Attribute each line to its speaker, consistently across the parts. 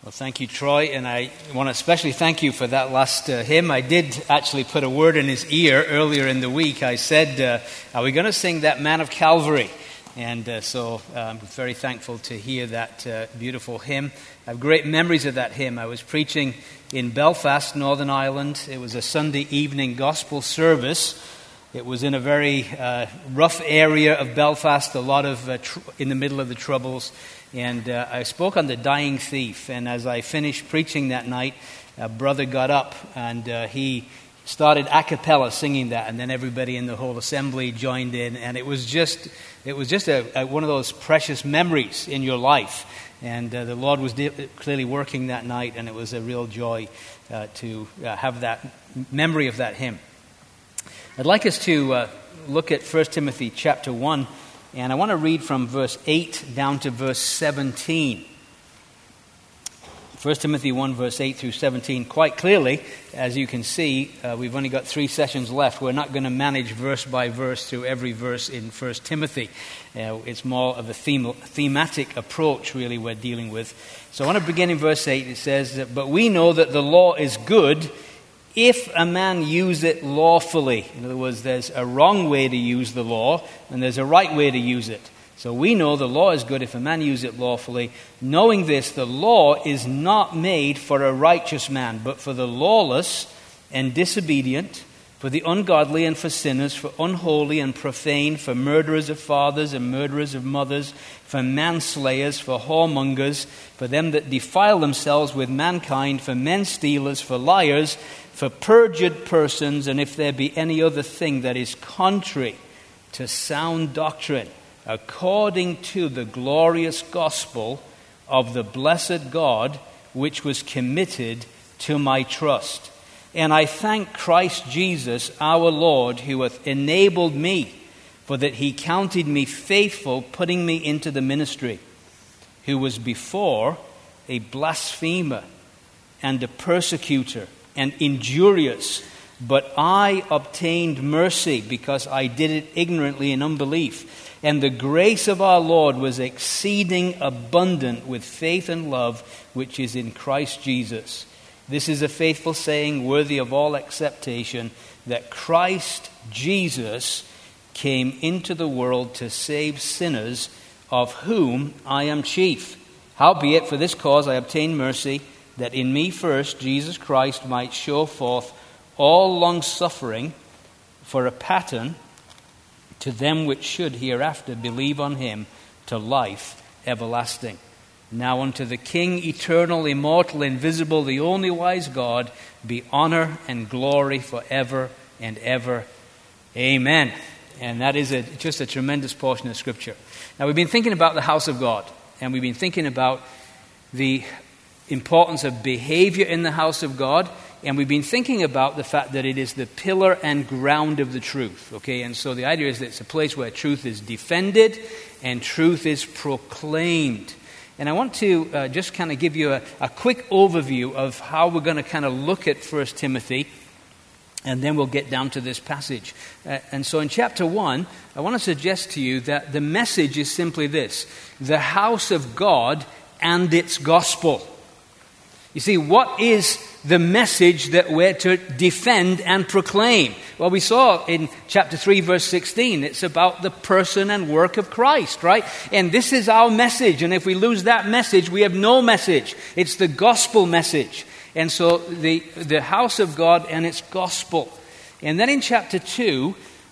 Speaker 1: Well, thank you, Troy, and I want to especially thank you for that last hymn. I did actually put a word in his ear earlier in the week. I said, are we going to sing that Man of Calvary? And so I'm very thankful to hear that beautiful hymn. I have great memories of that hymn. I was preaching in Belfast, Northern Ireland. It was a Sunday evening gospel service. It was in a very rough area of Belfast, a lot of in the middle of the Troubles. And I spoke on the dying thief. And as I finished preaching that night, a brother got up and he started a cappella singing that. And then everybody in the whole assembly joined in. And it was just one of those precious memories in your life. And the Lord was clearly working that night. And it was a real joy to have that memory of that hymn. I'd like us to look at 1 Timothy chapter 1, and I want to read from verse 8 down to verse 17. 1 Timothy 1, verse 8 through 17. Quite clearly, as you can see, we've only got 3 sessions left. We're not going to manage verse by verse through every verse in 1 Timothy. It's more of a thematic approach, really, we're dealing with. So I want to begin in verse 8. It says, "But we know that the law is good if a man use it lawfully." In other words, there's a wrong way to use the law, and there's a right way to use it. So we know the law is good if a man use it lawfully. Knowing this, the law is not made for a righteous man, but for the lawless and disobedient, for the ungodly and for sinners, for unholy and profane, for murderers of fathers and murderers of mothers, for manslayers, for whoremongers, for them that defile themselves with mankind, for men stealers, for liars, for perjured persons, and if there be any other thing that is contrary to sound doctrine, according to the glorious gospel of the blessed God, which was committed to my trust. And I thank Christ Jesus our Lord, who hath enabled me, for that he counted me faithful, putting me into the ministry, who was before a blasphemer and a persecutor and injurious, but I obtained mercy because I did it ignorantly in unbelief. And the grace of our Lord was exceeding abundant with faith and love, which is in Christ Jesus. This is a faithful saying, worthy of all acceptation, that Christ Jesus came into the world to save sinners, of whom I am chief. Howbeit, for this cause I obtained mercy, that in me first Jesus Christ might show forth all long-suffering for a pattern to them which should hereafter believe on him to life everlasting. Now unto the King, eternal, immortal, invisible, the only wise God, be honor and glory forever and ever. Amen. And that is just a tremendous portion of Scripture. Now we've been thinking about the house of God, and we've been thinking about the importance of behavior in the house of God, and we've been thinking about the fact that it is the pillar and ground of the truth. Okay, and so the idea is that it's a place where truth is defended and truth is proclaimed. And I want to just kind of give you a quick overview of how we're going to kind of look at 1 Timothy, and then we'll get down to this passage. And so in chapter 1, I want to suggest to you that the message is simply this: the house of God and its gospel. You see, what is the message that we're to defend and proclaim? Well, we saw in chapter 3, verse 16, it's about the person and work of Christ, right? And this is our message. And if we lose that message, we have no message. It's the gospel message. And so the house of God and its gospel. And then in chapter 2,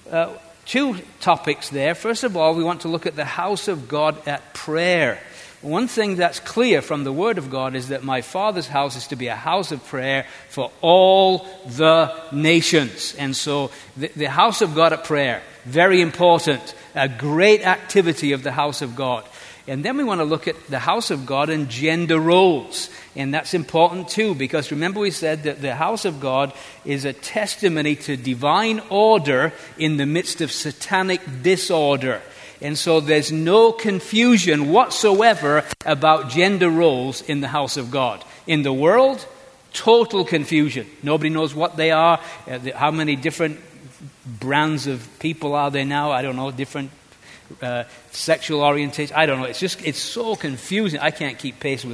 Speaker 1: 2 topics there. First of all, we want to look at the house of God at prayer. One thing that's clear from the Word of God is that my Father's house is to be a house of prayer for all the nations. And so the house of God at prayer, very important, a great activity of the house of God. And then we want to look at the house of God and gender roles. And that's important too, because remember we said that the house of God is a testimony to divine order in the midst of satanic disorder. And so there's no confusion whatsoever about gender roles in the house of God. In the world, total confusion. Nobody knows what they are. How many different brands of people are there now? I don't know, different sexual orientation. I don't know. It's so confusing. I can't keep pace with it.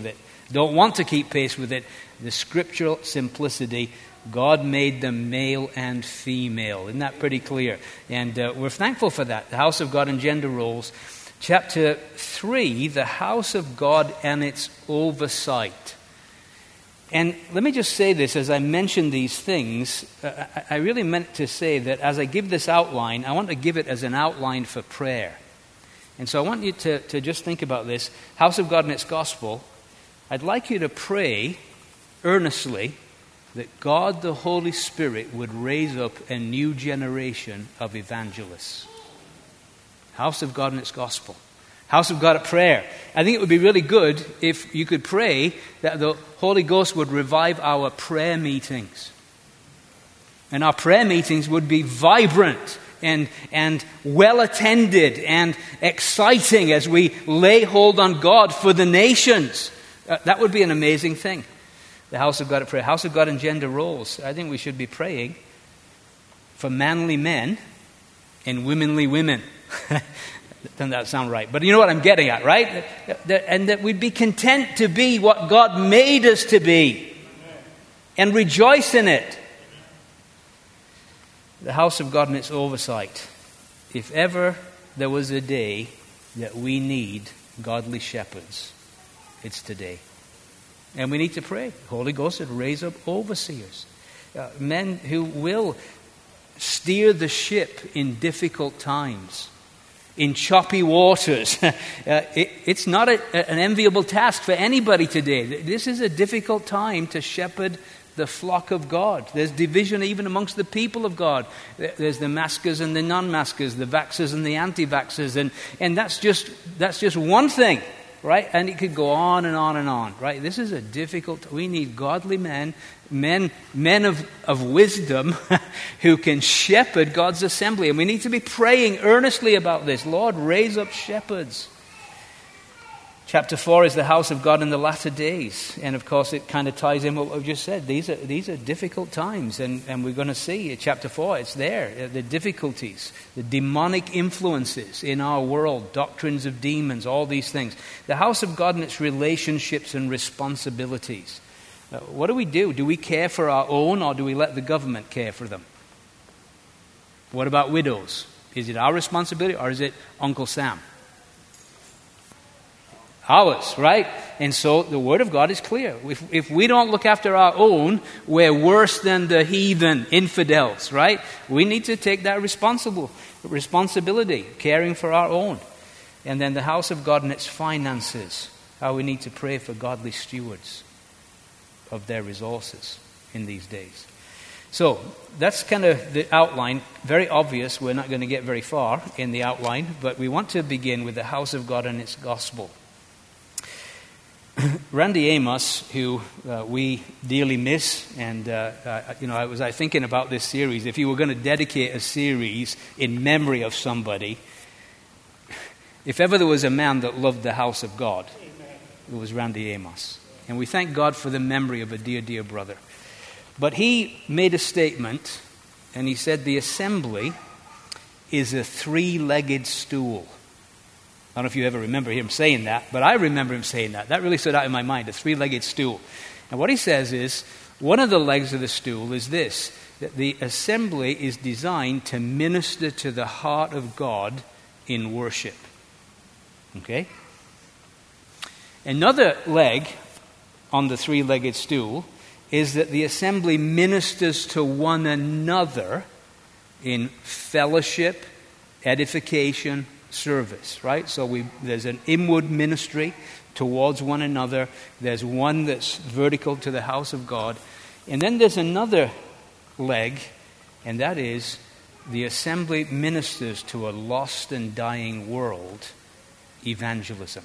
Speaker 1: don't want to keep pace with it. The scriptural simplicity, God made them male and female. Isn't that pretty clear? And we're thankful for that. The house of God and gender roles. Chapter 3, the house of God and its oversight. And let me just say this, as I mention these things, I really meant to say that as I give this outline, I want to give it as an outline for prayer. And so I want you to just think about this. House of God and its gospel. I'd like you to pray earnestly that God the Holy Spirit would raise up a new generation of evangelists. House of God and its gospel. House of God at prayer. I think it would be really good if you could pray that the Holy Ghost would revive our prayer meetings. And our prayer meetings would be vibrant and well attended and exciting as we lay hold on God for the nations. That would be an amazing thing. The house of God at prayer. House of God and gender roles. I think we should be praying for manly men and womanly women. Doesn't that sound right? But you know what I'm getting at, right? And that we'd be content to be what God made us to be and rejoice in it. The house of God and its oversight. If ever there was a day that we need godly shepherds, it's today. And we need to pray. The Holy Ghost would raise up overseers. Men who will steer the ship in difficult times. In choppy waters. It's not an enviable task for anybody today. This is a difficult time to shepherd the flock of God. There's division even amongst the people of God. There's the maskers and the non-maskers, the vaxxers and the anti-vaxxers, and that's just one thing, right? And it could go on and on and on, right? This is a difficult. We need godly men of wisdom who can shepherd God's assembly. And we need to be praying earnestly about this. Lord, raise up shepherds. Chapter 4 is the house of God in the latter days. And of course it kind of ties in what we've just said. These are difficult times. And we're going to see in chapter 4, it's there. The difficulties, the demonic influences in our world, doctrines of demons, all these things. The house of God and its relationships and responsibilities. What do? Do we care for our own, or do we let the government care for them? What about widows? Is it our responsibility, or is it Uncle Sam? Ours, right? And so the Word of God is clear. If we don't look after our own, we're worse than the heathen infidels, right? We need to take that responsibility, caring for our own. And then the house of God and its finances, how we need to pray for godly stewards of their resources in these days. So that's kind of the outline. Very obvious. We're not going to get very far in the outline, but we want to begin with the house of God and its gospel. Randy Amos, who we dearly miss, and I was thinking about this series. If you were going to dedicate a series in memory of somebody, if ever there was a man that loved the house of God, it was Randy Amos. And we thank God for the memory of a dear, dear brother. But he made a statement, and he said the assembly is a three-legged stool. I don't know if you ever remember him saying that, but I remember him saying that. That really stood out in my mind, a three-legged stool. And what he says is, one of the legs of the stool is this, that the assembly is designed to minister to the heart of God in worship. Okay? Another leg on the three-legged stool is that the assembly ministers to one another in fellowship, edification, service, right? So there's an inward ministry towards one another. There's one that's vertical to the house of God. And then there's another leg, and that is the assembly ministers to a lost and dying world, evangelism.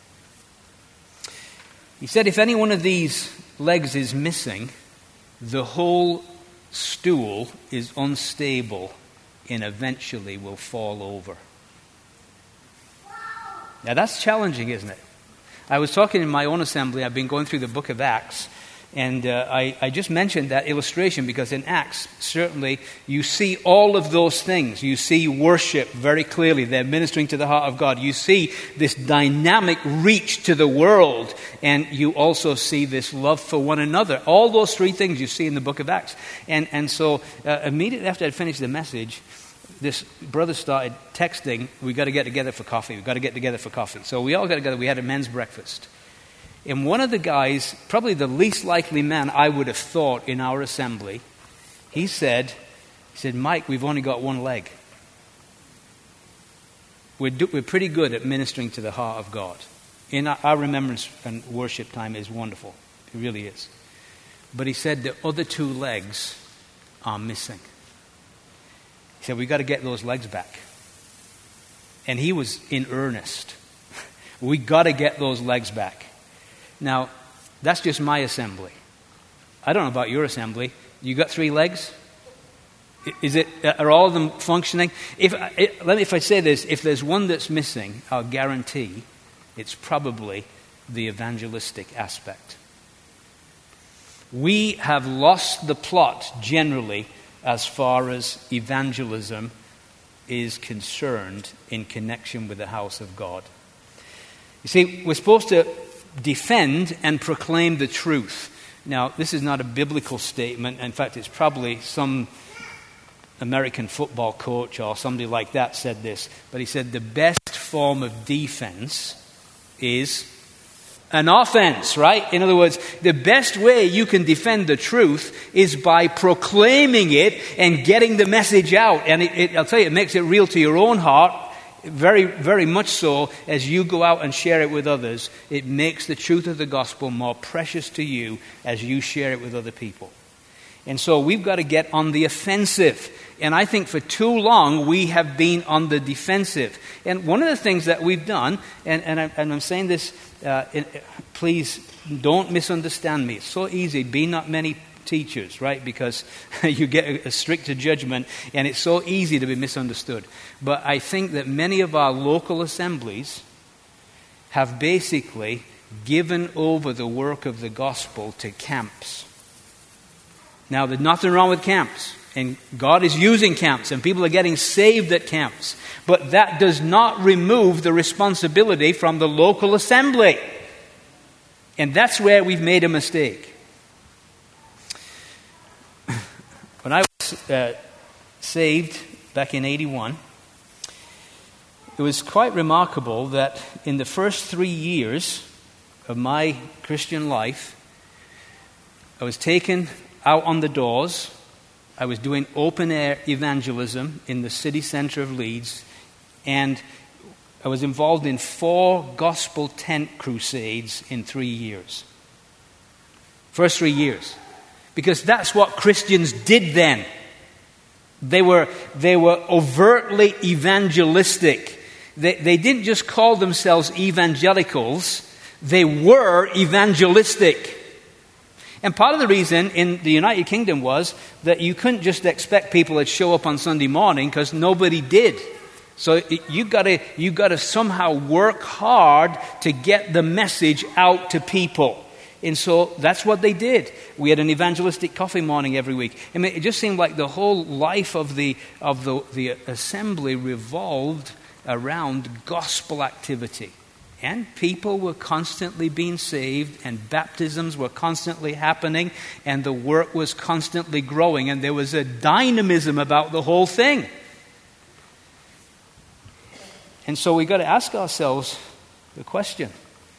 Speaker 1: He said if any one of these legs is missing, the whole stool is unstable and eventually will fall over. Now that's challenging, isn't it? I was talking in my own assembly. I've been going through the book of Acts, And I just mentioned that illustration because in Acts, certainly, you see all of those things. You see worship very clearly. They're ministering to the heart of God. You see this dynamic reach to the world. And you also see this love for one another. All those three things you see in the book of Acts. And so immediately after I'd finished the message, this brother started texting, we got to get together for coffee. We've got to get together for coffee. So we all got together. We had a men's breakfast. And one of the guys, probably the least likely man I would have thought in our assembly, he said, Mike, we've only got one leg. We're pretty good at ministering to the heart of God. In our remembrance and worship time is wonderful. It really is. But he said the other two legs are missing. He said, we've got to get those legs back. And he was in earnest. We got to get those legs back. Now, that's just my assembly. I don't know about your assembly. You got 3 legs? Are all of them functioning? If I say this, if there's one that's missing, I'll guarantee it's probably the evangelistic aspect. We have lost the plot generally as far as evangelism is concerned in connection with the house of God. You see, we're supposed to defend and proclaim the truth. Now, this is not a biblical statement. In fact, it's probably some American football coach or somebody like that said this. But he said the best form of defense is an offense, right? In other words, the best way you can defend the truth is by proclaiming it and getting the message out. And I'll tell you, it makes it real to your own heart. Very, very much so as you go out and share it with others. It makes the truth of the gospel more precious to you as you share it with other people. And so we've got to get on the offensive. And I think for too long we have been on the defensive. And one of the things that we've done, and I'm saying this, please don't misunderstand me. It's so easy, be not many teachers, right? Because you get a stricter judgment and it's so easy to be misunderstood. But I think that many of our local assemblies have basically given over the work of the gospel to camps. Now, there's nothing wrong with camps, and God is using camps, and people are getting saved at camps. But that does not remove the responsibility from the local assembly. And that's where we've made a mistake. When I was saved back in 81, it was quite remarkable that in the first 3 years of my Christian life, I was taken out on the doors. I was doing open-air evangelism in the city center of Leeds, and I was involved in 4 gospel tent crusades in 3 years. First 3 years. Because that's what Christians did then. They were overtly evangelistic. They didn't just call themselves evangelicals. They were evangelistic. And part of the reason in the United Kingdom was that you couldn't just expect people to show up on Sunday morning because nobody did. So you've got to somehow work hard to get the message out to people. And so that's what they did. We had an evangelistic coffee morning every week. I mean, it just seemed like the whole life of the assembly revolved around gospel activity. And people were constantly being saved, and baptisms were constantly happening, and the work was constantly growing, and there was a dynamism about the whole thing. And so we've got to ask ourselves the question,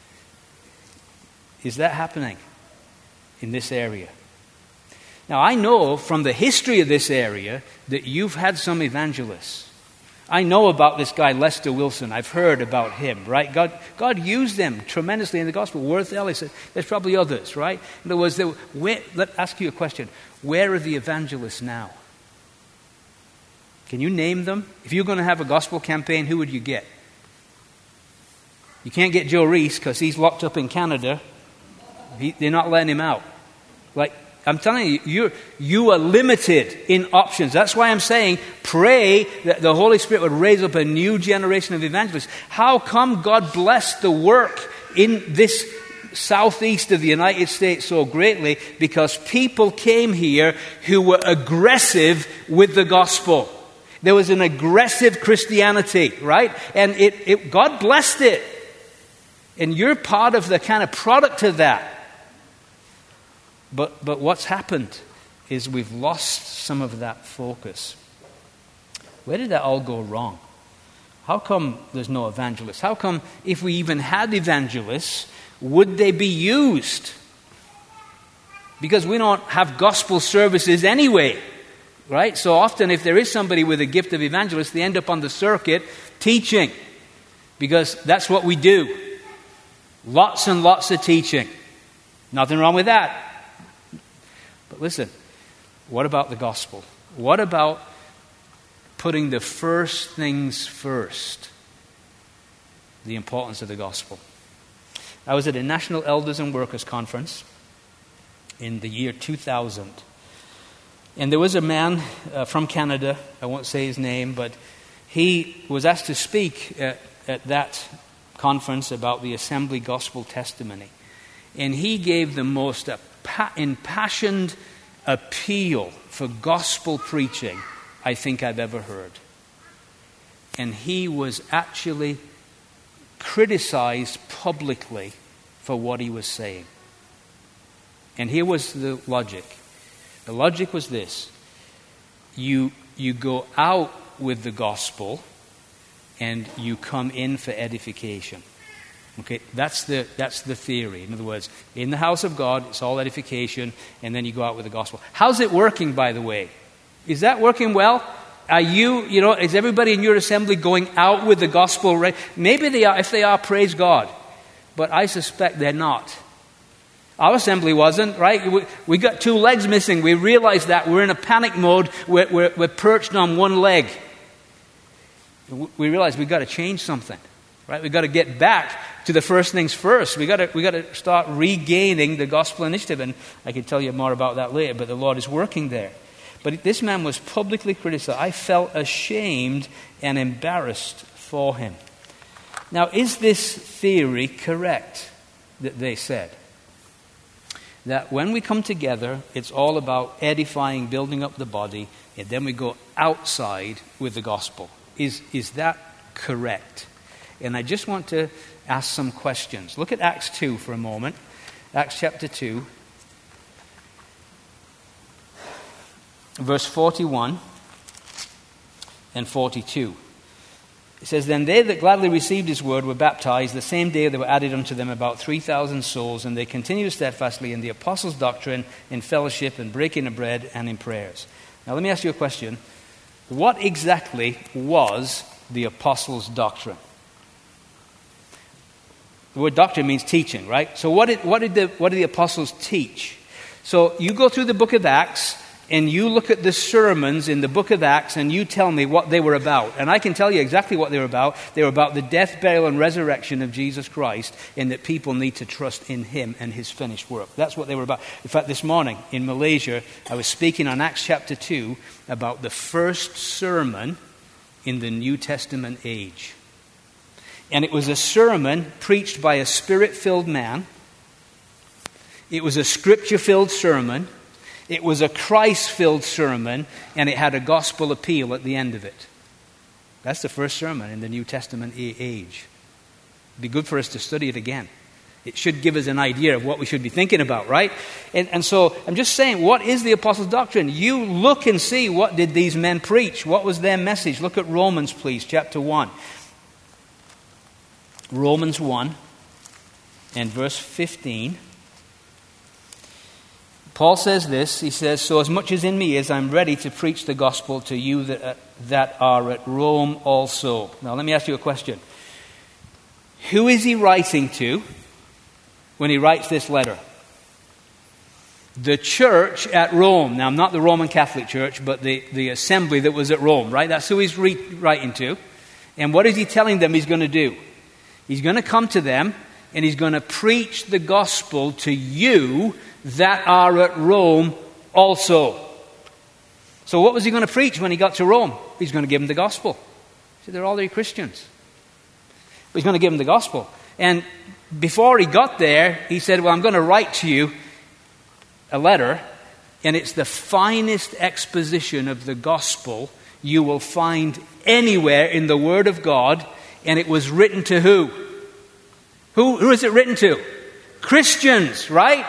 Speaker 1: is that happening in this area? Now, I know from the history of this area that you've had some evangelists. I know about this guy, Lester Wilson. I've heard about him, right? God used them tremendously in the gospel. Worth Ellis, there's probably others, right? In other words, let's ask you a question. Where are the evangelists now? Can you name them? If you're going to have a gospel campaign, who would you get? You can't get Joe Reese because he's locked up in Canada. They're not letting him out. Like, I'm telling you, you are limited in options. That's why I'm saying pray that the Holy Spirit would raise up a new generation of evangelists. How come God blessed the work in this southeast of the United States so greatly because people came here who were aggressive with the gospel. There was an aggressive Christianity, right? And God blessed it. And you're part of the kind of product of that. But what's happened is we've lost some of that focus. Where did that all go wrong? How come there's no evangelists? How come if we even had evangelists, would they be used? Because we don't have gospel services anyway, right? So often if there is somebody with a gift of evangelist, they end up on the circuit teaching. Because that's what we do. Lots and lots of teaching. Nothing wrong with that. But listen, what about the gospel? What about putting the first things first? The importance of the gospel. I was at a National Elders and Workers Conference in the year 2000. And there was a man from Canada, I won't say his name, but he was asked to speak at that conference about the Assembly Gospel Testimony. And he gave the most impassioned appeal for gospel preaching I think I've ever heard. And he was actually criticized publicly for what he was saying. And here was the logic. The logic was this. You go out with the gospel and you come in for edification. Okay, that's the theory. In other words, in the house of God, it's all edification, and then you go out with the gospel. How's it working, by the way? Is that working well? Are is everybody in your assembly going out with the gospel? Right? Maybe they are. If they are, praise God. But I suspect they're not. Our assembly wasn't, right? We got two legs missing. We realized that. We're in a panic mode. We're perched on one leg. We realized we've got to change something. Right? We've got to get back to the first things first. We've got to start regaining the gospel initiative. And I can tell you more about that later, but the Lord is working there. But this man was publicly criticized. I felt ashamed and embarrassed for him. Now, is this theory correct that they said? That when we come together, it's all about edifying, building up the body, and then we go outside with the gospel. Is that correct? And I just want to ask some questions. Look at Acts 2 for a moment. Acts chapter 2, verse 41 and 42. It says, "Then they that gladly received his word were baptized. The same day there were added unto them about 3,000 souls, and they continued steadfastly in the apostles' doctrine, in fellowship, and breaking of bread, and in prayers." Now let me ask you a question. What exactly was the apostles' doctrine? The word doctrine means teaching, right? So what did the apostles teach? So you go through the book of Acts, and you look at the sermons in the book of Acts, and you tell me what they were about. And I can tell you exactly what they were about. They were about the death, burial, and resurrection of Jesus Christ, and that people need to trust in him and his finished work. That's what they were about. In fact, this morning in Malaysia, I was speaking on Acts chapter 2 about the first sermon in the New Testament age. And it was a sermon preached by a spirit-filled man. It was a scripture-filled sermon. It was a Christ-filled sermon, and it had a gospel appeal at the end of it. That's the first sermon in the New Testament age. It'd be good for us to study it again. It should give us an idea of what we should be thinking about, right? And so I'm just saying, what is the apostles' doctrine? You look and see, what did these men preach? What was their message? Look at Romans, please, chapter 1. Romans 1 and verse 15. Paul says this, he says, "So as much as in me is, I'm ready to preach the gospel to you that are at Rome also." Now let me ask you a question. Who is he writing to when he writes this letter? The church at Rome. Now, not the Roman Catholic Church, but the assembly that was at Rome, right? That's who he's writing to. And what is he telling them he's going to do? He's going to come to them, and he's going to preach the gospel to you that are at Rome also. So what was he going to preach when he got to Rome? He's going to give them the gospel. See, they're already Christians. But he's going to give them the gospel. And before he got there, he said, well, I'm going to write to you a letter, and it's the finest exposition of the gospel you will find anywhere in the Word of God, and it was written to who? Who is it written to? Christians, right?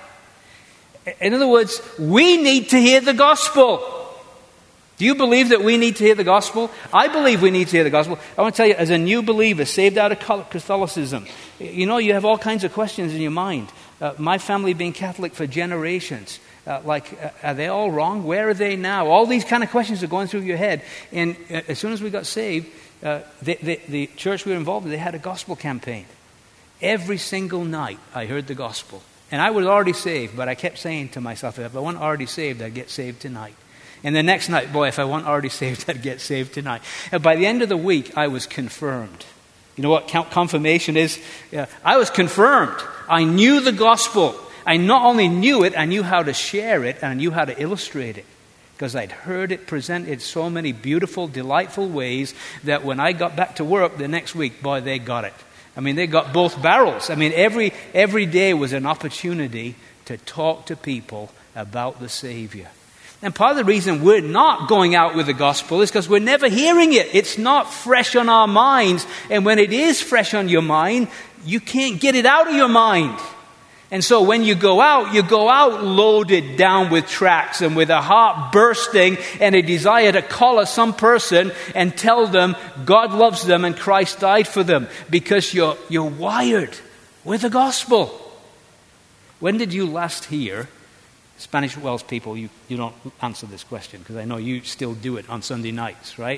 Speaker 1: In other words, we need to hear the gospel. Do you believe that we need to hear the gospel? I believe we need to hear the gospel. I want to tell you, as a new believer, saved out of Catholicism, you have all kinds of questions in your mind. My family being Catholic for generations, are they all wrong? Where are they now? All these kind of questions are going through your head. And as soon as we got saved, the church we were involved in, they had a gospel campaign. Every single night, I heard the gospel. And I was already saved, but I kept saying to myself, if I wasn't already saved, I'd get saved tonight. And the next night, boy, if I wasn't already saved, I'd get saved tonight. And by the end of the week, I was confirmed. You know what confirmation is? I was confirmed. I knew the gospel. I not only knew it, I knew how to share it, and I knew how to illustrate it. Because I'd heard it presented so many beautiful, delightful ways that when I got back to work the next week, boy, they got it. I mean, they got both barrels. I mean, every day was an opportunity to talk to people about the Savior. And part of the reason we're not going out with the gospel is because we're never hearing it. It's not fresh on our minds. And when it is fresh on your mind, you can't get it out of your mind. And so when you go out loaded down with tracts and with a heart bursting and a desire to collar some person and tell them God loves them and Christ died for them, because you're wired with the gospel. When did you last hear? Spanish Welsh people, you don't answer this question because I know you still do it on Sunday nights, right?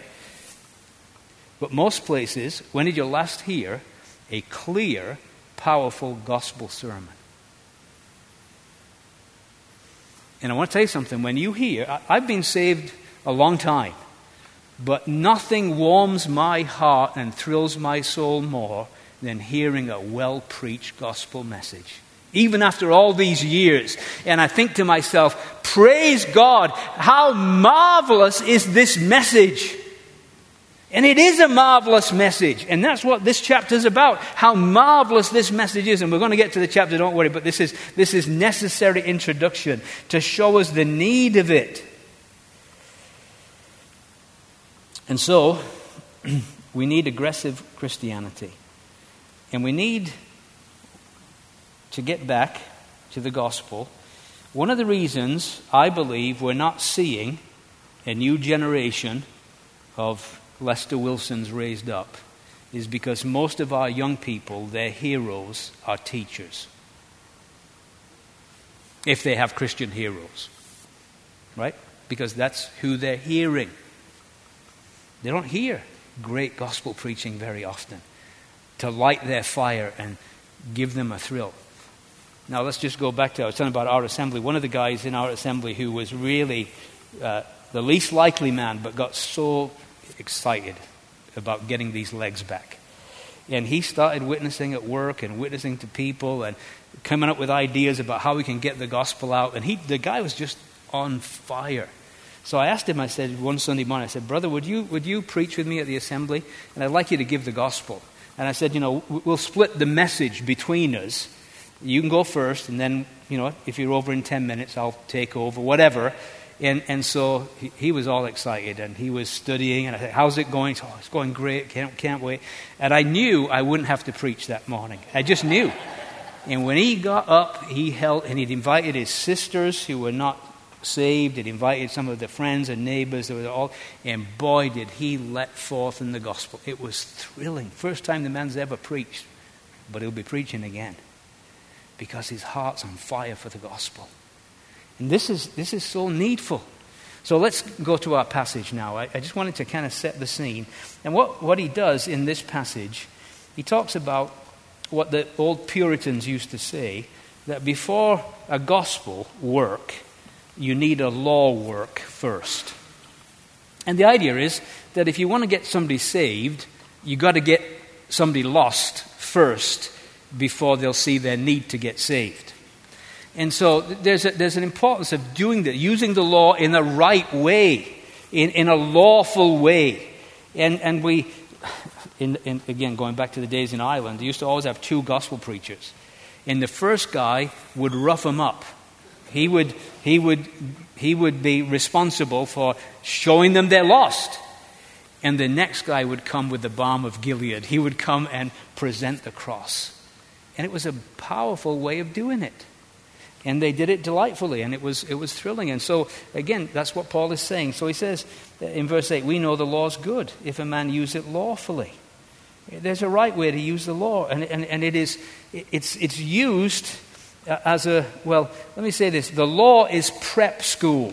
Speaker 1: But most places, when did you last hear a clear, powerful gospel sermon? And I want to tell you something. When you hear, I've been saved a long time, but nothing warms my heart and thrills my soul more than hearing a well-preached gospel message. Even after all these years. And I think to myself, praise God, how marvelous is this message. And it is a marvelous message. And that's what this chapter is about. How marvelous this message is. And we're going to get to the chapter, don't worry. But this is necessary introduction to show us the need of it. And so, we need aggressive Christianity. And we need to get back to the gospel. One of the reasons I believe we're not seeing a new generation of Lester Wilsons raised up is because most of our young people, their heroes are teachers. If they have Christian heroes. Right? Because that's who they're hearing. They don't hear great gospel preaching very often to light their fire and give them a thrill. Now let's just go back to, I was telling about our assembly. One of the guys in our assembly who was really the least likely man, but got so excited about getting these legs back. And he started witnessing at work and witnessing to people and coming up with ideas about how we can get the gospel out. And the guy was just on fire. So I asked him, I said, one Sunday morning, I said, brother, would you preach with me at the assembly? And I'd like you to give the gospel. And I said, we'll split the message between us. You can go first, and then, if you're over in 10 minutes, I'll take over, whatever. And so he was all excited, and he was studying, and I said, how's it going? Oh, it's going great, can't wait. And I knew I wouldn't have to preach that morning. I just knew. And when he got up, and he'd invited his sisters who were not saved, he'd invited some of the friends and neighbors, and boy, did he let forth in the gospel. It was thrilling. First time the man's ever preached, but he'll be preaching again. Because his heart's on fire for the gospel. And this is so needful. So let's go to our passage now. I just wanted to kind of set the scene. And what he does in this passage, he talks about what the old Puritans used to say, that before a gospel work, you need a law work first. And the idea is that if you want to get somebody saved, you got to get somebody lost first, before they'll see their need to get saved. And so there's an importance of doing that, using the law in the right way, in a lawful way. And we, again, going back to the days in Ireland, they used to always have two gospel preachers. And the first guy would rough them up. He would be responsible for showing them they're lost. And the next guy would come with the balm of Gilead. He would come and present the cross. And it was a powerful way of doing it. And they did it delightfully, and it was thrilling. And so, again, that's what Paul is saying. So he says in verse 8, we know the law's good if a man use it lawfully. There's a right way to use the law, and it's used as a, well, let me say this. The law is prep school.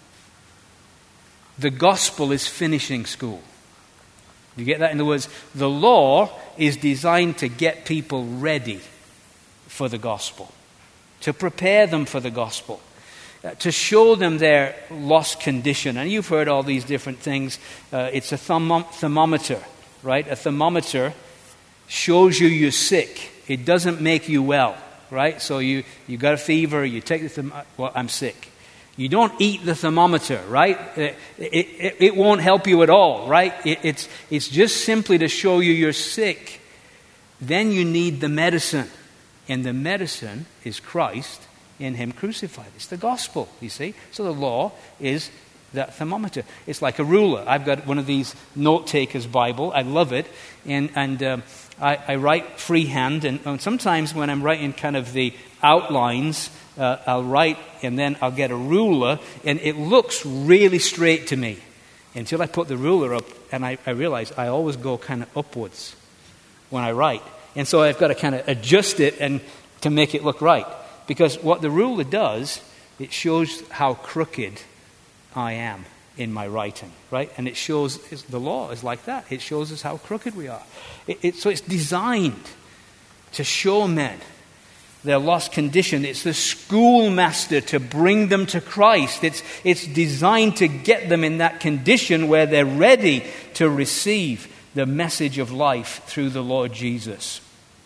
Speaker 1: The gospel is finishing school. You get that? In other words, the law is designed to get people ready for the gospel, to prepare them for the gospel, to show them their lost condition. And you've heard all these different things. It's a thermometer, right? A thermometer shows you you're sick. It doesn't make you well, right? So you got a fever, you take the thermometer, well, I'm sick. You don't eat the thermometer, right? It won't help you at all, right? It's just simply to show you you're sick. Then you need the medicine. And the medicine is Christ in Him crucified. It's the gospel, you see. So the law is that thermometer. It's like a ruler. I've got one of these note-taker's Bible. I love it. And I write freehand. And sometimes when I'm writing kind of the outlines, I'll write and then I'll get a ruler. And it looks really straight to me until I put the ruler up. And I realize I always go kind of upwards when I write. And so I've got to kind of adjust it and to make it look right. Because what the ruler does, it shows how crooked I am in my writing, right? And it shows, the law is like that. It shows us how crooked we are. So it's designed to show men their lost condition. It's the schoolmaster to bring them to Christ. It's designed to get them in that condition where they're ready to receive the message of life through the Lord Jesus.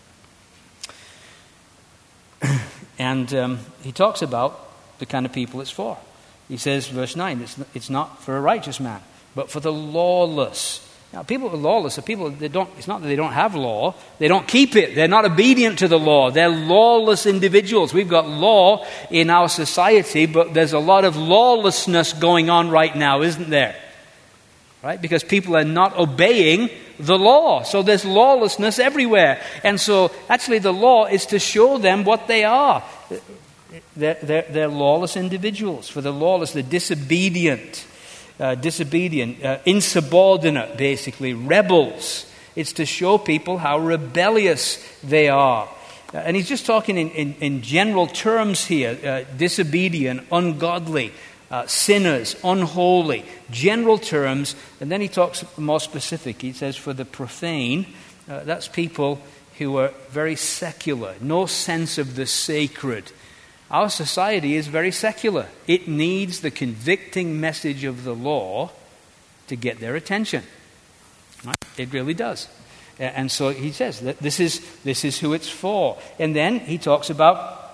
Speaker 1: And he talks about the kind of people it's for. He says, verse 9, it's not for a righteous man, but for the lawless. Now, people who are lawless are people that it's not that they don't have law, they don't keep it, they're not obedient to the law, they're lawless individuals. We've got law in our society, but there's a lot of lawlessness going on right now, isn't there? Right? Because people are not obeying the law. So there's lawlessness everywhere. And so actually the law is to show them what they are. They're lawless individuals. For the lawless, the disobedient, insubordinate, basically, rebels. It's to show people how rebellious they are. And he's just talking in general terms here. Disobedient, ungodly, sinners, unholy, general terms. And then he talks more specific. He says for the profane, that's people who are very secular, no sense of the sacred. Our society is very secular. It needs the convicting message of the law to get their attention. Right? It really does. And so he says that this is who it's for. And then he talks about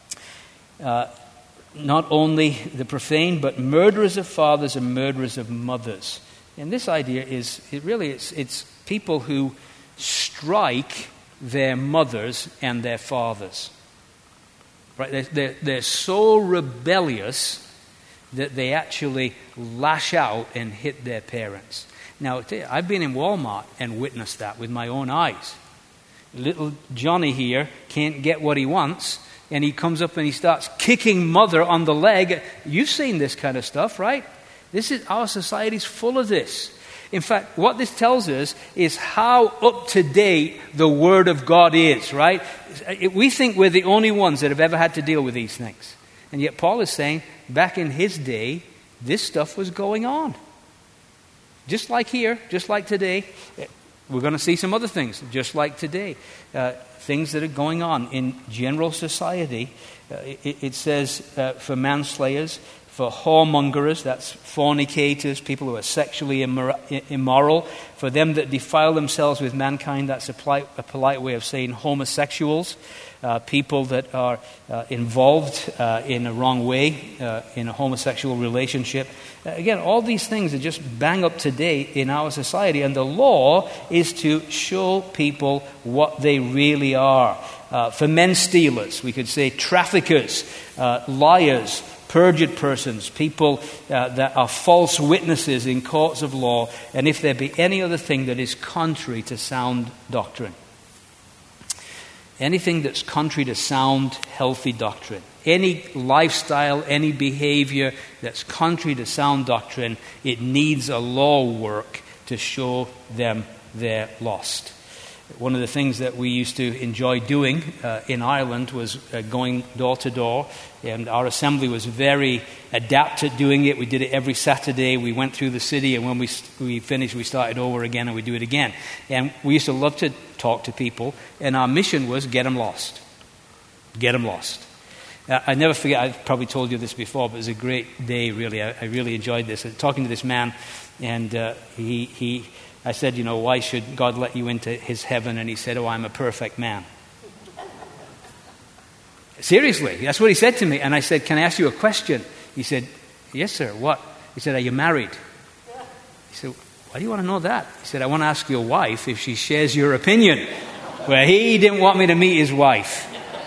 Speaker 1: not only the profane, but murderers of fathers and murderers of mothers. And this idea is, it's people who strike their mothers and their fathers. Right? They're so rebellious that they actually lash out and hit their parents. Now, I've been in Walmart and witnessed that with my own eyes. Little Johnny here can't get what he wants, and he comes up and he starts kicking mother on the leg. You've seen this kind of stuff, right? Our society's full of this. In fact, what this tells us is how up to date the Word of God is, right? We think we're the only ones that have ever had to deal with these things. And yet Paul is saying, back in his day, this stuff was going on. Just like here, just like today. We're going to see some other things, just like today. Things that are going on in general society. It says for manslayers, for whoremongers, that's fornicators, people who are sexually immoral, for them that defile themselves with mankind, that's a polite way of saying homosexuals, people that are involved in a wrong way in a homosexual relationship. Again, all these things are just bang up to date in our society, and the law is to show people what they really are. For men stealers, we could say traffickers, liars, perjured persons, people that are false witnesses in courts of law, and if there be any other thing that is contrary to sound doctrine. Anything that's contrary to sound, healthy doctrine. Any lifestyle, any behavior that's contrary to sound doctrine, it needs a law work to show them they're lost. One of the things that we used to enjoy doing in Ireland was going door to door, and our assembly was very adept at doing it. We did it every Saturday. We went through the city, and when we finished, we started over again, and we do it again. And we used to love to talk to people, and our mission was get them lost. Get them lost. I never forget, I've probably told you this before, but it was a great day, really. I really enjoyed this. Talking to this man, and I said, why should God let you into his heaven? And he said, I'm a perfect man. Seriously, that's what he said to me. And I said, can I ask you a question? He said, yes, sir. What? He said, are you married? He said, why do you want to know that? He said, I want to ask your wife if she shares your opinion. Well, he didn't want me to meet his wife.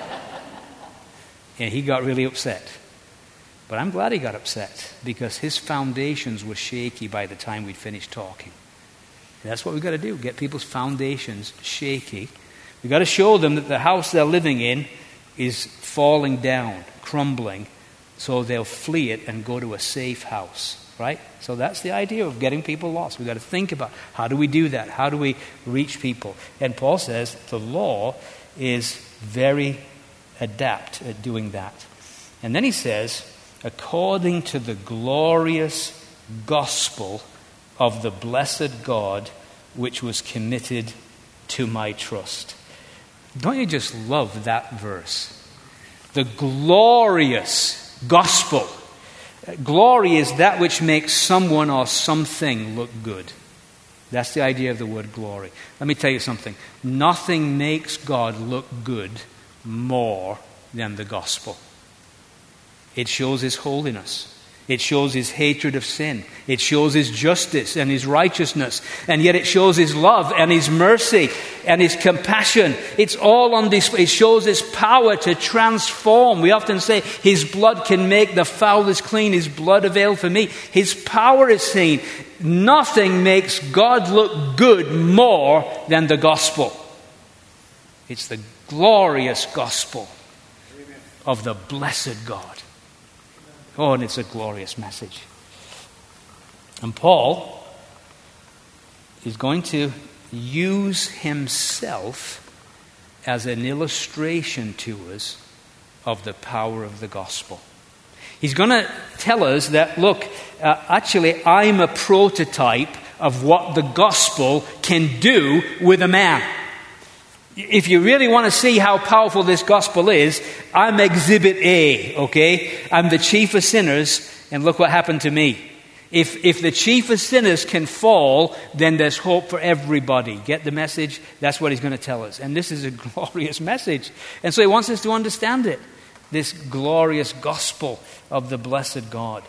Speaker 1: And he got really upset. But I'm glad he got upset, because his foundations were shaky by the time we'd finished talking. And that's what we've got to do, get people's foundations shaky. We've got to show them that the house they're living in is falling down, crumbling, so they'll flee it and go to a safe house, right? So that's the idea of getting people lost. We've got to think about, how do we do that? How do we reach people? And Paul says the law is very adept at doing that. And then he says, according to the glorious gospel of the blessed God, which was committed to my trust. Don't you just love that verse? The glorious gospel. Glory is that which makes someone or something look good. That's the idea of the word glory. Let me tell you something. Nothing makes God look good more than the gospel. It shows his holiness. It shows his hatred of sin. It shows his justice and his righteousness. And yet it shows his love and his mercy and his compassion. It's all on display. It shows his power to transform. We often say his blood can make the foulest clean. His blood availed for me. His power is seen. Nothing makes God look good more than the gospel. It's the glorious gospel of the blessed God. Oh, and it's a glorious message. And Paul is going to use himself as an illustration to us of the power of the gospel. He's going to tell us that, look, actually, I'm a prototype of what the gospel can do with a man. If you really want to see how powerful this gospel is, I'm exhibit A, okay? I'm the chief of sinners, and look what happened to me. If the chief of sinners can fall, then there's hope for everybody. Get the message? That's what he's going to tell us. And this is a glorious message. And so he wants us to understand it, this glorious gospel of the blessed God.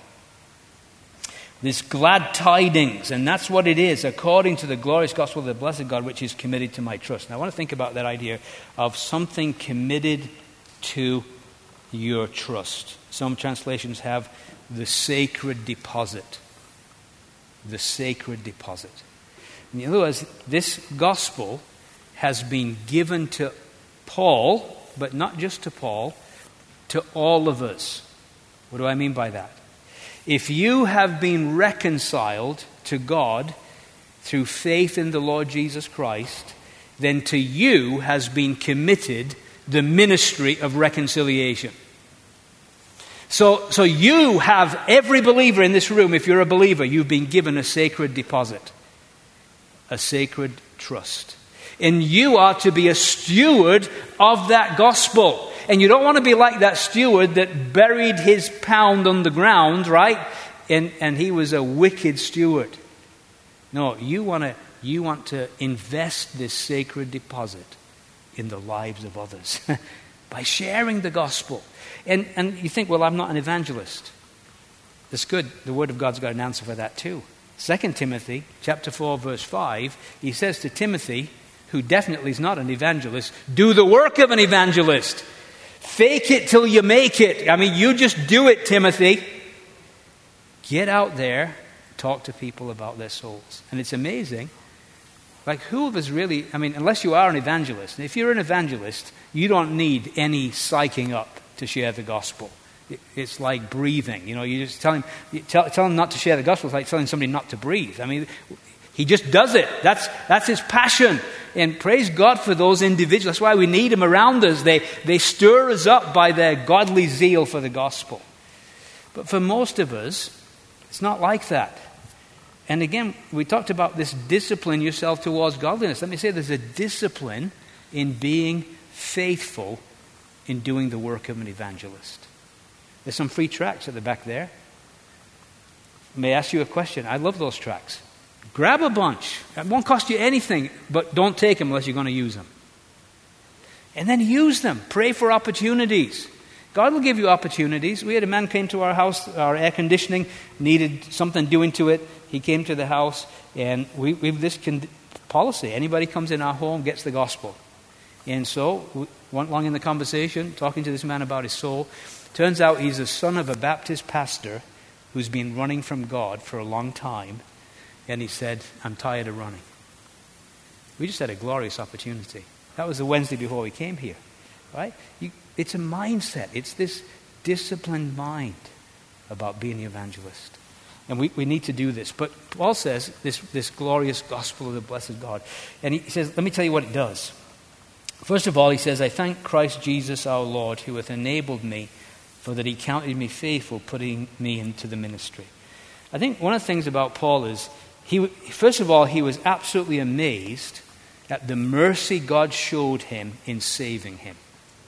Speaker 1: This glad tidings, and that's what it is, according to the glorious gospel of the blessed God, which is committed to my trust. Now I want to think about that idea of something committed to your trust. Some translations have the sacred deposit. The sacred deposit. In other words, this gospel has been given to Paul, but not just to Paul, to all of us. What do I mean by that? If you have been reconciled to God through faith in the Lord Jesus Christ, then to you has been committed the ministry of reconciliation. So you have, every believer in this room, if you're a believer, you've been given a sacred deposit, a sacred trust. And you are to be a steward of that gospel. And you don't want to be like that steward that buried his pound underground, right? And he was a wicked steward. No, you want to invest this sacred deposit in the lives of others by sharing the gospel. And you think, well, I'm not an evangelist. That's good. The Word of God's got an answer for that too. 2 Timothy chapter 4, verse 5, he says to Timothy, who definitely is not an evangelist, do the work of an evangelist. Fake it till you make it. I mean, you just do it, Timothy. Get out there, talk to people about their souls. And it's amazing. Like, who of us really, unless you are an evangelist, and if you're an evangelist, you don't need any psyching up to share the gospel. It's like breathing. You just tell him not to share the gospel. It's like telling somebody not to breathe. He just does it. That's his passion. And praise God for those individuals. That's why we need them around us. They stir us up by their godly zeal for the gospel. But for most of us, it's not like that. And again, we talked about this discipline yourself towards godliness. Let me say there's a discipline in being faithful in doing the work of an evangelist. There's some free tracts at the back there. I may ask you a question. I love those tracts. Grab a bunch. It won't cost you anything, but don't take them unless you're going to use them. And then use them. Pray for opportunities. God will give you opportunities. We had a man came to our house, our air conditioning needed something doing to it. He came to the house, and we have this policy. Anybody comes in our home gets the gospel. And so we went along in the conversation, talking to this man about his soul. Turns out he's the son of a Baptist pastor who's been running from God for a long time. And he said, I'm tired of running. We just had a glorious opportunity. That was the Wednesday before we came here. Right? It's a mindset. It's this disciplined mind about being an evangelist. And we need to do this. But Paul says this glorious gospel of the blessed God. And he says, let me tell you what it does. First of all, he says, I thank Christ Jesus our Lord, who hath enabled me, for that he counted me faithful, putting me into the ministry. I think one of the things about Paul is, first of all, he was absolutely amazed at the mercy God showed him in saving him.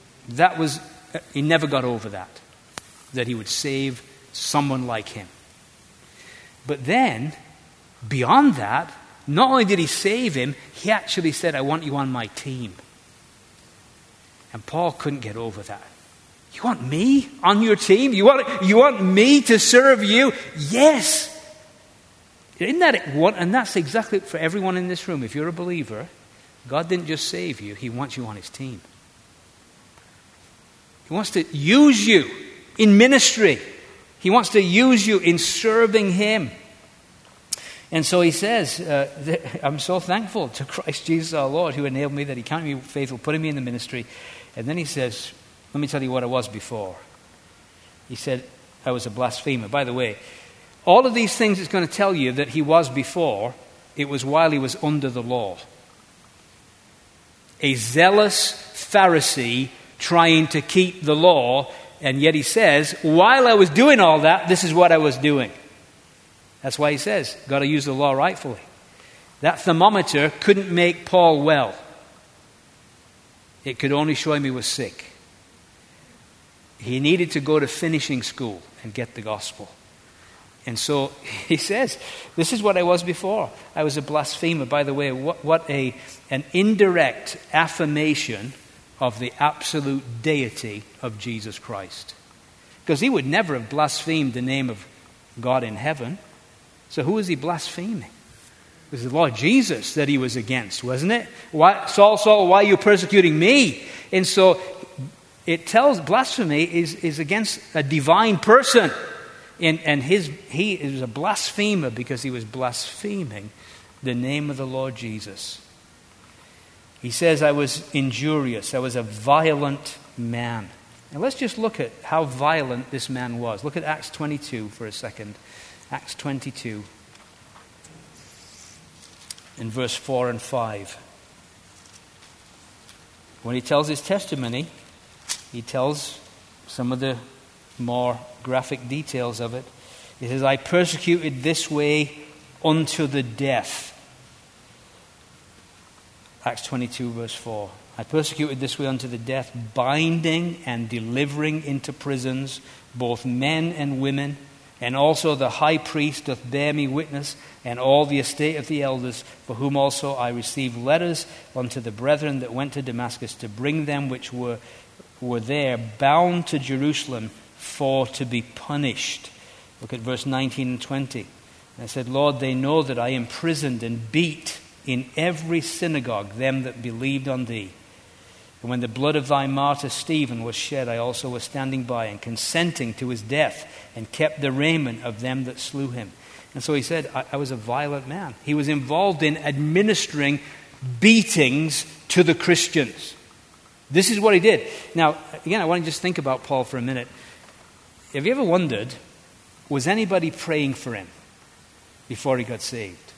Speaker 1: He never got over that he would save someone like him. But then, beyond that, not only did he save him, he actually said, I want you on my team. And Paul couldn't get over that. You want me on your team? You want me to serve you? Yes. Isn't that what? And that's exactly for everyone in this room. If you're a believer, God didn't just save you. He wants you on his team. He wants to use you in ministry. He wants to use you in serving him. And so he says, I'm so thankful to Christ Jesus our Lord, who enabled me, that he counted me faithful, putting me in the ministry. And then he says, let me tell you what I was before. He said, I was a blasphemer. By the way, all of these things it's going to tell you that he was before, it was while he was under the law. A zealous Pharisee trying to keep the law, and yet he says, while I was doing all that, this is what I was doing. That's why he says, got to use the law rightfully. That thermometer couldn't make Paul well. It could only show him he was sick. He needed to go to finishing school and get the gospel. And so he says, this is what I was before. I was a blasphemer. By the way, what an indirect affirmation of the absolute deity of Jesus Christ. Because he would never have blasphemed the name of God in heaven. So who was he blaspheming? It was the Lord Jesus that he was against, wasn't it? Saul, Saul, why are you persecuting me? And so it tells blasphemy is against a divine person. And he was a blasphemer because he was blaspheming the name of the Lord Jesus. He says, I was injurious. I was a violent man. And let's just look at how violent this man was. Look at Acts 22 for a second. Acts 22 in verse 4 and 5. When he tells his testimony, he tells some of the more graphic details of it. He says, I persecuted this way unto the death. Acts 22 verse 4. I persecuted this way unto the death, binding and delivering into prisons both men and women, and also the high priest doth bear me witness, and all the estate of the elders, for whom also I received letters unto the brethren that went to Damascus, to bring them which were there bound to Jerusalem for to be punished. Look at verse 19 and 20. And I said, Lord, they know that I imprisoned and beat in every synagogue them that believed on thee. And when the blood of thy martyr Stephen was shed, I also was standing by and consenting to his death, and kept the raiment of them that slew him. And so he said, I was a violent man. He was involved in administering beatings to the Christians. This is what he did. Now, again, I want to just think about Paul for a minute. Have you ever wondered, was anybody praying for him before he got saved?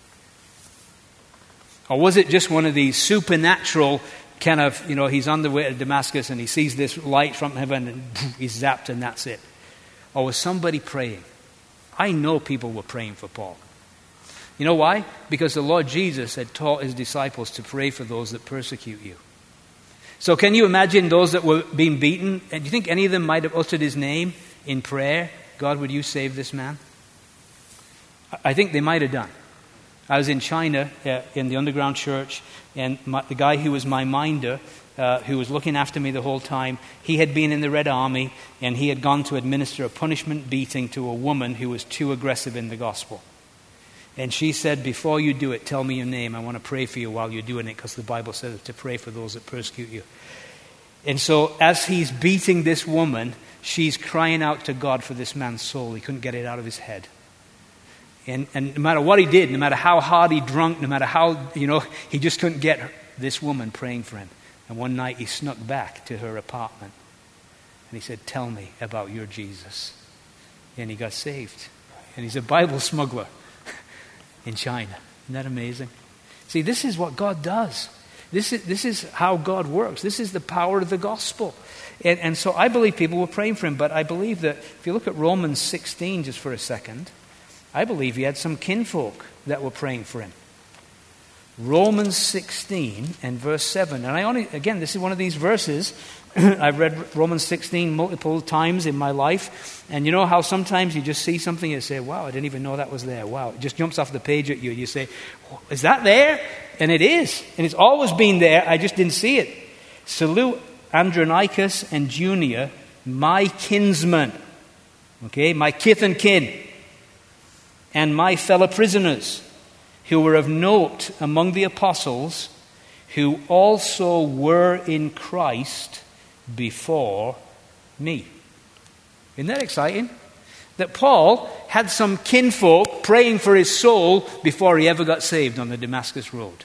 Speaker 1: Or was it just one of these supernatural kind of, he's on the way to Damascus and he sees this light from heaven and he's zapped and that's it? Or was somebody praying? I know people were praying for Paul. You know why? Because the Lord Jesus had taught his disciples to pray for those that persecute you. So can you imagine those that were being beaten? And do you think any of them might have uttered his name in prayer? God, would you save this man? I think they might have done. I was in China in the underground church, and the guy who was my minder, who was looking after me the whole time, he had been in the Red Army, and he had gone to administer a punishment beating to a woman who was too aggressive in the gospel. And she said, before you do it, tell me your name. I want to pray for you while you're doing it, because the Bible says to pray for those that persecute you. And so as he's beating this woman, she's crying out to God for this man's soul. He couldn't get it out of his head. And no matter what he did, no matter how hard he drunk, no matter how, he just couldn't get this woman praying for him. And one night he snuck back to her apartment. And he said, tell me about your Jesus. And he got saved. And he's a Bible smuggler in China. Isn't that amazing? See, this is what God does. This is how God works. This is the power of the gospel. And so I believe people were praying for him. But I believe that if you look at Romans 16 just for a second, I believe he had some kinfolk that were praying for him. Romans 16 and verse 7. And this is one of these verses. I've read Romans 16 multiple times in my life. And you know how sometimes you just see something and you say, wow, I didn't even know that was there. Wow, it just jumps off the page at you. You say, is that there? And it is. And it's always been there. I just didn't see it. Salute Andronicus and Junia, my kinsmen. Okay, my kith and kin. And my fellow prisoners, who were of note among the apostles, who also were in Christ before me. Isn't that exciting? That Paul had some kinfolk praying for his soul before he ever got saved on the Damascus Road.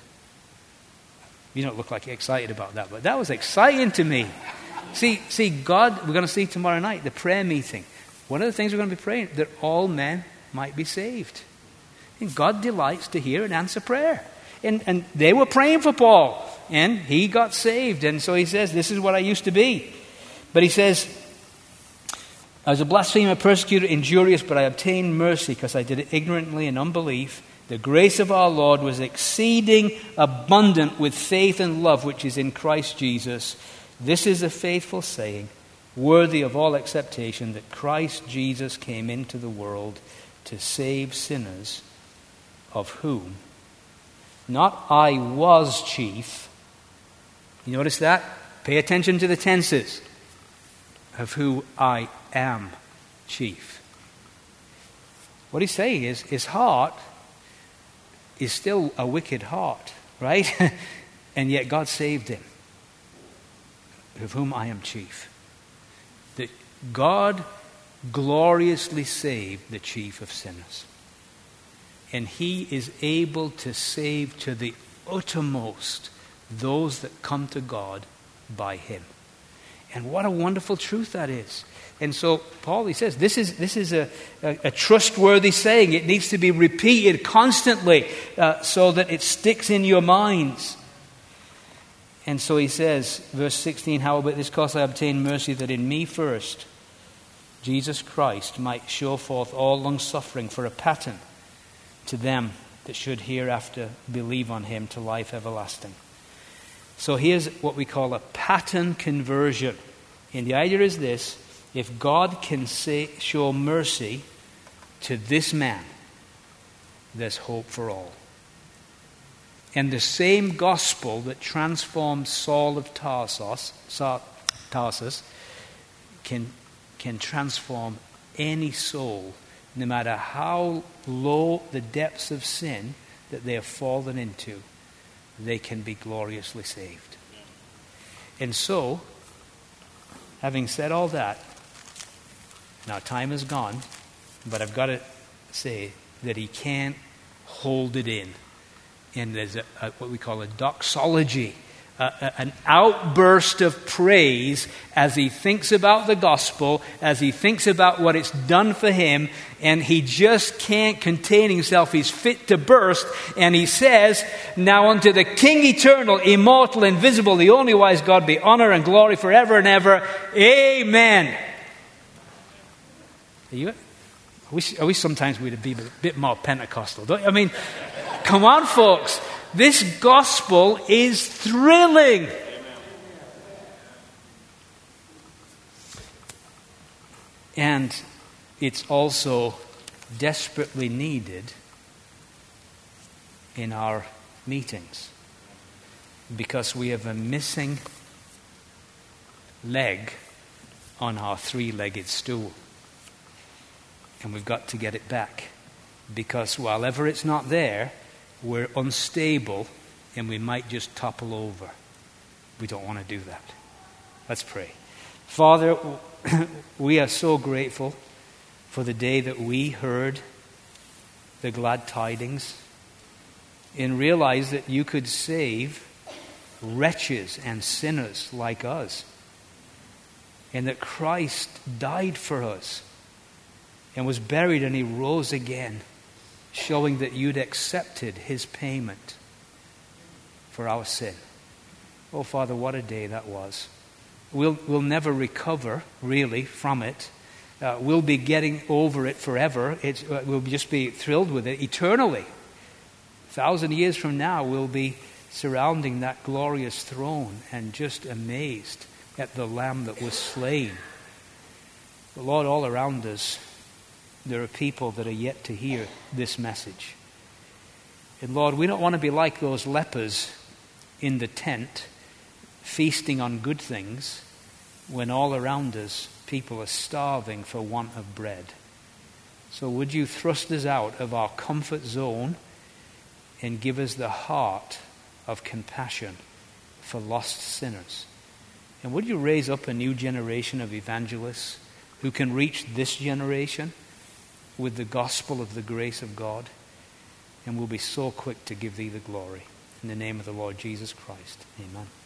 Speaker 1: You don't look like you're excited about that, but that was exciting to me. See, God, we're going to see tomorrow night, the prayer meeting. One of the things we're going to be praying, that all men might be saved. And God delights to hear and answer prayer. And they were praying for Paul, and he got saved. And so he says, this is what I used to be. But he says, I was a blasphemer, persecutor, injurious, but I obtained mercy because I did it ignorantly in unbelief. The grace of our Lord was exceeding abundant with faith and love, which is in Christ Jesus. This is a faithful saying, worthy of all acceptation, that Christ Jesus came into the world to save sinners, of whom not I was chief. You notice that? Pay attention to the tenses. Of who I am chief. What he's saying is his heart is still a wicked heart, right? And yet God saved him. Of whom I am chief. That God gloriously saved the chief of sinners. And he is able to save to the uttermost those that come to God by him. And what a wonderful truth that is. And so Paul, he says, this is a trustworthy saying. It needs to be repeated constantly so that it sticks in your minds. And so he says, verse 16, how about this cause I obtained mercy, that in me first Jesus Christ might show forth all long-suffering for a pattern to them that should hereafter believe on him to life everlasting. So here's what we call a pattern conversion. And the idea is this: if God can show mercy to this man, there's hope for all. And the same gospel that transformed Saul of Tarsus can transform any soul, no matter how low the depths of sin that they have fallen into. They can be gloriously saved. And so, having said all that, now time is gone, but I've got to say that he can't hold it in. And there's what we call a doxology, an outburst of praise as he thinks about the gospel, as he thinks about what it's done for him, and he just can't contain himself. He's fit to burst, and he says, "Now unto the King eternal, immortal, invisible, the only wise God, be honor and glory forever and ever. Amen." I wish sometimes we'd be a bit more Pentecostal, don't you? I mean, come on, folks. This gospel is thrilling. And it's also desperately needed in our meetings, because we have a missing leg on our three-legged stool. And we've got to get it back, because while ever it's not there, we're unstable and we might just topple over. We don't want to do that. Let's pray. Father, we are so grateful for the day that we heard the glad tidings and realized that you could save wretches and sinners like us, and that Christ died for us and was buried, and he rose again, showing that you'd accepted his payment for our sin. Oh, Father, what a day that was. We'll never recover, really, from it. We'll be getting over it forever. We'll just be thrilled with it eternally. 1,000 years from now, we'll be surrounding that glorious throne and just amazed at the Lamb that was slain. But Lord, all around us, there are people that are yet to hear this message. And Lord, we don't want to be like those lepers in the tent, feasting on good things, when all around us people are starving for want of bread. So would you thrust us out of our comfort zone and give us the heart of compassion for lost sinners? And would you raise up a new generation of evangelists who can reach this generation with the gospel of the grace of God? And we'll be so quick to give thee the glory. In the name of the Lord Jesus Christ. Amen.